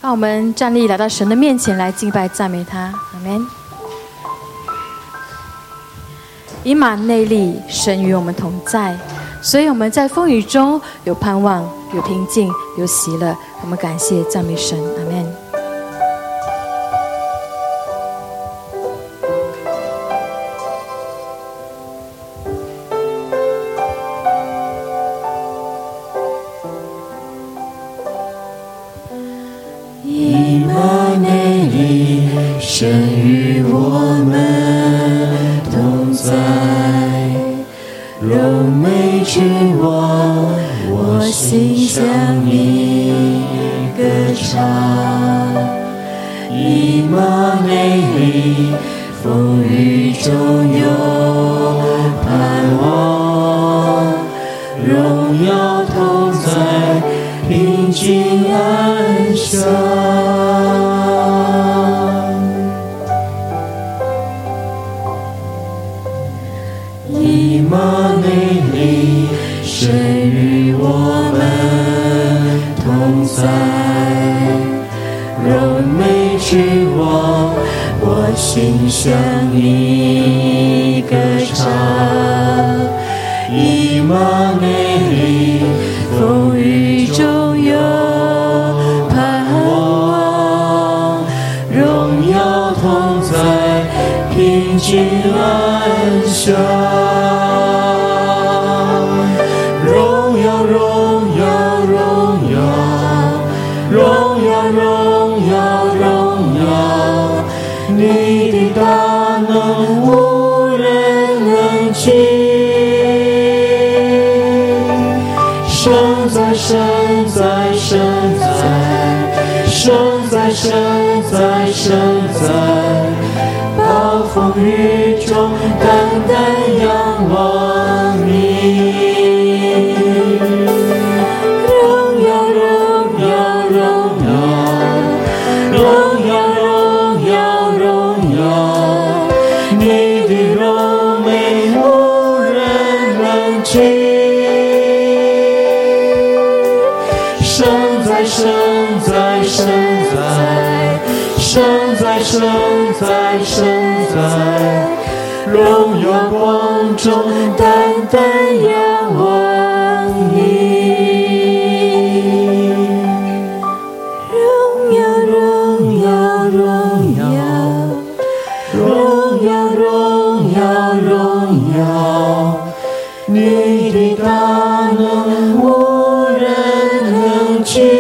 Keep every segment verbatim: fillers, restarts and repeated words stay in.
让我们站立来到神的面前来敬拜赞美他。阿们。以马内利，神与我们同在，所以我们在风雨中有盼望，有平静，有喜乐。我们感谢赞美神。阿们。 以马内利，神与我们同在，柔美之王，我心向你歌唱。以马内利，风雨中有盼望，荣耀同在，平静安详。以马内利，神与我们同在，柔美之王，我心向你歌唱。以马内利，风雨中有盼望，荣耀同在，平静安详。荣耀荣耀荣耀，荣耀荣耀荣耀，你的大能无人能及。神在神在神在，神在神在神在，暴风雨中单单仰望你。荣耀荣耀荣耀，荣耀荣耀荣耀，你的柔美无人能及。神在神在神在，神在神在神在，荣耀光中单单仰望你。荣耀荣耀荣耀，荣耀荣耀荣耀，你的大能无人能及。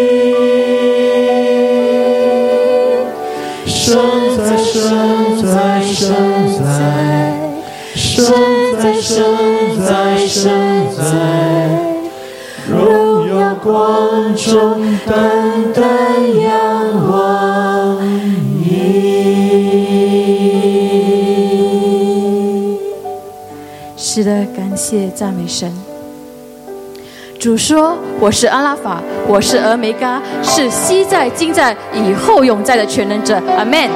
神在神在神在，神在神在神在，荣耀光中单单仰望你。 是的，感谢赞美神。主说：“我是阿拉法，我是俄梅嘎，是昔在、今在、以后永在的全能者。”阿们。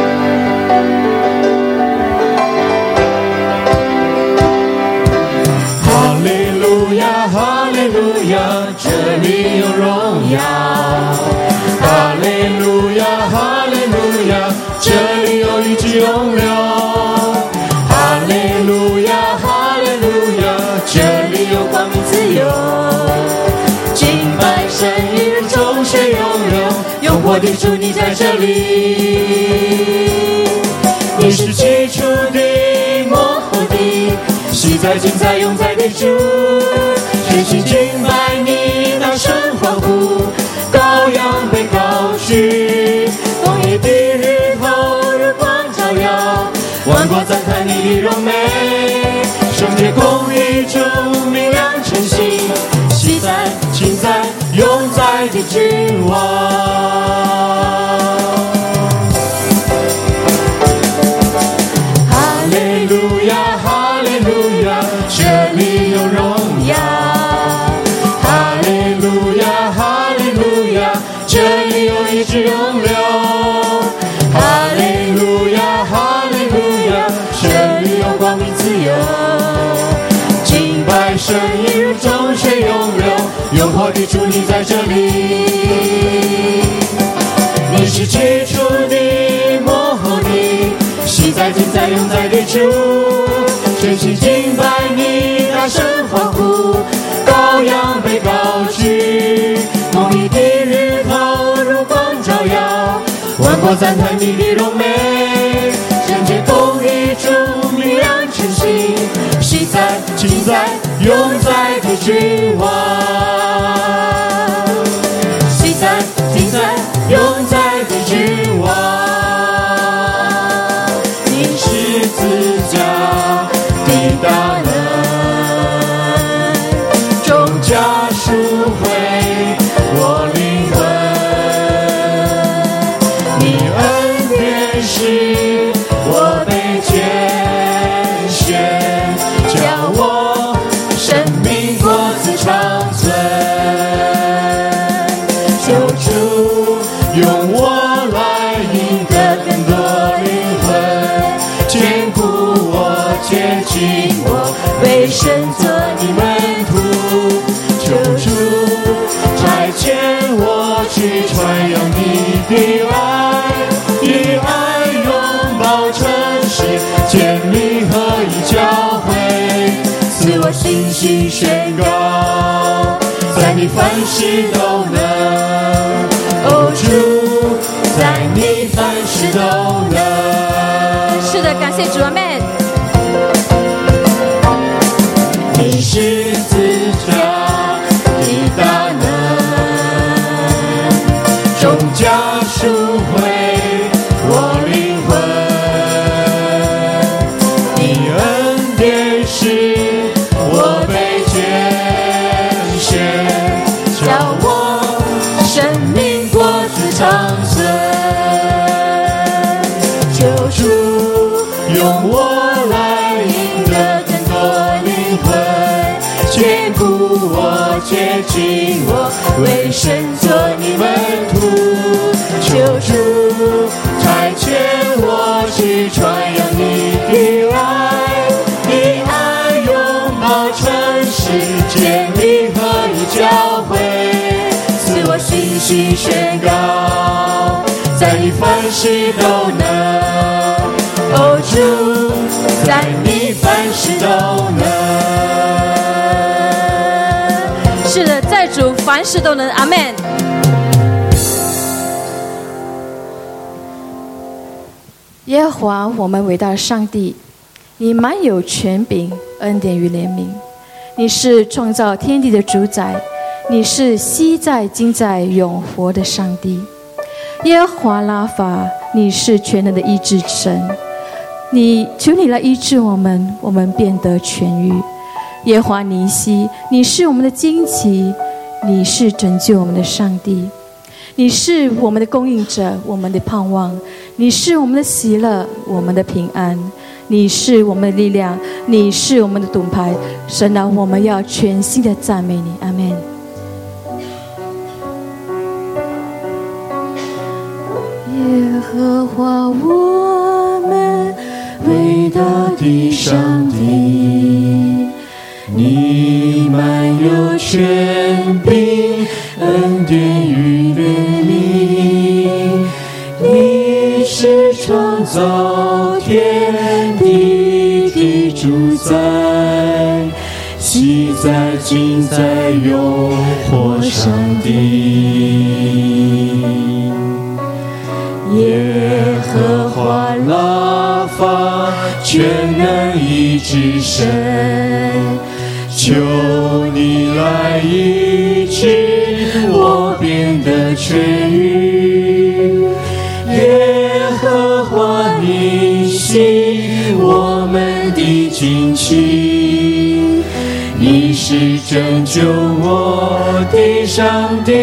哈利路亚，哈利路亚，这里有荣耀。哈利路亚，哈利路亚，这里有一直永留。哈利路亚，哈利路亚，这里有光明自由。敬拜神与人众水永流，永活的主你在这里。你是起初的末后的，昔在今在永在的主，全心敬拜你，大声欢呼，羔羊被高举，冬夜的日头日光照耀，万国赞叹你的荣美，圣洁公义中明亮晨星，昔在今在永在的君王。哈利路亚，哈利路亚，这里有荣耀。哈利路亚，哈利路亚，这里有一直永留。哈利路亚，哈利路亚，这里有光明自由。敬拜神一如众水永流，永活的主你在这里。 是起初的幕后的，昔在今在永在的主，全心敬拜你，大声欢呼，羔羊被高举，公义的日头如光照耀，万国赞叹你的荣美，圣洁公义主明亮晨星，昔在今在永在的君王，昔在今在永在的君王，你十字架的大能，重价赎回我灵魂，你恩典使我被拣选，叫我生命果子长存，救主用我来赢得更多灵魂，坚固我，接近我，为神做你门徒，救主差遣我去传扬你的爱，以爱拥抱城市，建立合一教会，赐我信心宣告，在你凡事都能，哦主，在你凡事都能。 是的，感谢主，阿们。 你十字架的大能，重价赎回我灵魂，你恩典使我被拣选，叫我生命果子长存，救主用我来赢得更多灵魂，坚固我，接近我，为神做你门徒，救主差遣我去传扬你的爱，以爱拥抱城市，建立合一教会，赐我信心宣告，在你凡事都能，哦主，在你凡事都能。 是的，在主凡事都能，阿们。耶和华我们伟大的上帝，你满有权柄、恩典与怜悯，你是创造天地的主宰，你是昔在今在永活的上帝。耶和华拉法，你是全能的医治神，你求你来医治我们，我们便得痊愈。耶和华尼西，你是我们的旌旗，你是拯救我们的上帝，你是我们的供应者，我们的盼望，你是我们的喜乐，我们的平安，你是我们的力量，你是我们的盾牌。神啊，我们要全心的赞美你，阿们。耶和华我们伟大的上帝，你满有权柄、恩典与怜悯，你是创造天地的主宰，昔在今在永活上帝。耶和华拉法，全能医治神，求你来医治我变得痊愈。耶和华你是我们的旌旗，你是拯救我的上帝，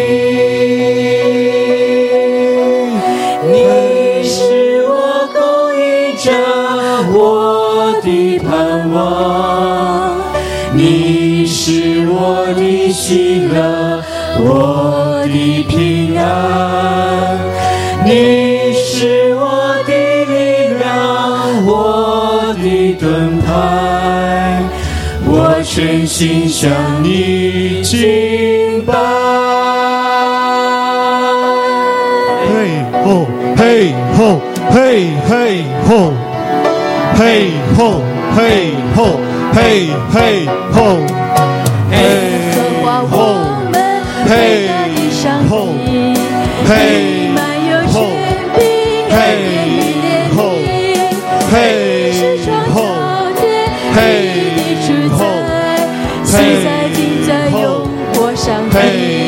你是我供应着我的盼望，你是我的喜乐，我的平安，你是我的力量，我的盾牌，我全心向你敬拜。 对哦。 嘿吼，嘿嘿吼，嘿吼，嘿吼，嘿嘿吼， 耶和华我们伟大的上帝，你满有权柄，恩典与怜悯，是创造天地的主宰，昔在今在永活上帝。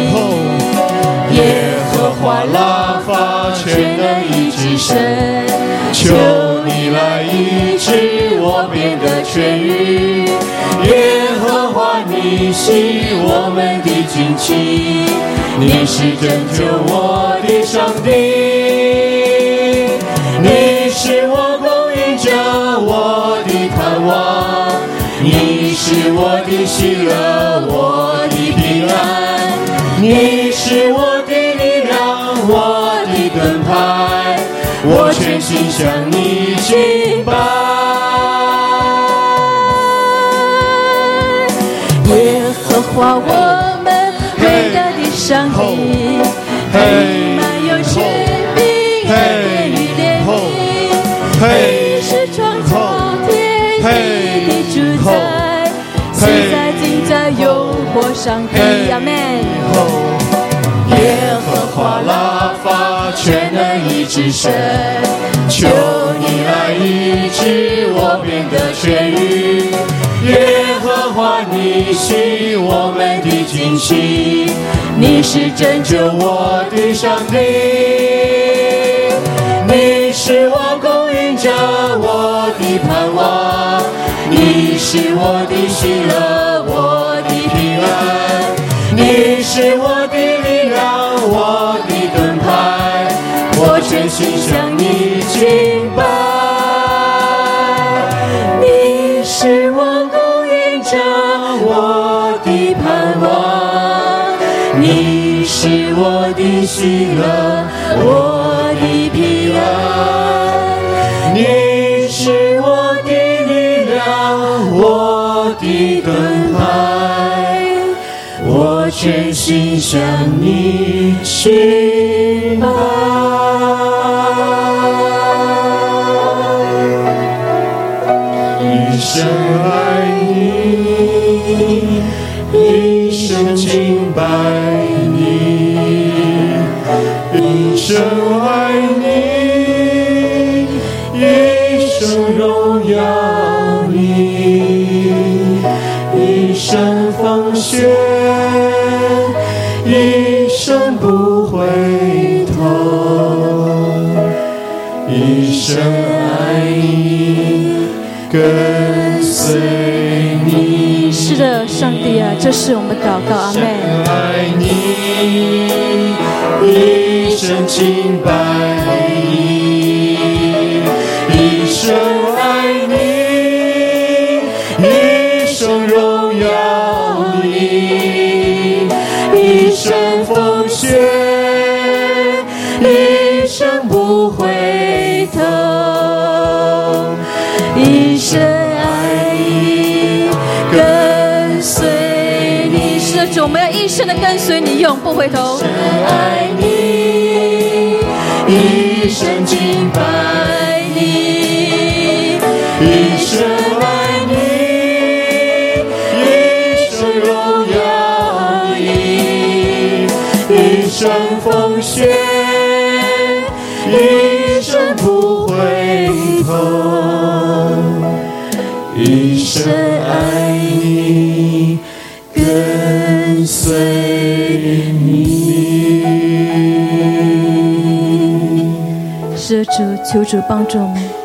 耶和华拉法全能医治神，求你来医治我变得痊愈。耶和华你是我们的旌旗，你是拯救我的上帝，你是我供应着我的盼望，你是我的喜乐，我的平安，你是我的力量，我的盾牌，我全心向你敬拜。耶和华我们伟大的上帝，你满有权柄，恩典与怜悯，你是创造天地的主宰，昔在今在永活上帝。阿们。耶和华拉法全能医治神，求你来医治我变得痊愈。耶和华你是我们的旌旗，你是拯救我的上帝，你是我供应着我的盼望，你是我的喜乐，我的平安，你是我的力量，我的盾牌，我全心向你敬拜。你是我供应着我的盼望，你是我的喜乐，我的平安，你是我的力量，我的盾牌，我全心向你敬拜。一生爱你，一生敬拜你，一生爱你，一生荣耀你，一生奉献，一生不回头，一生爱你，跟随你。是的，上帝啊，这是我们祷告，阿们。爱你，一生敬拜你，一生爱你，一生荣耀你，一生奉献，一生不回头，一生爱你，跟随你。是的，主，我们要一生的跟随你，永不回头。一生爱你，一生敬拜你，一生爱你，一生荣耀你，一生奉献，一生不回头，一生爱你，跟随你。是主，求主帮助我们。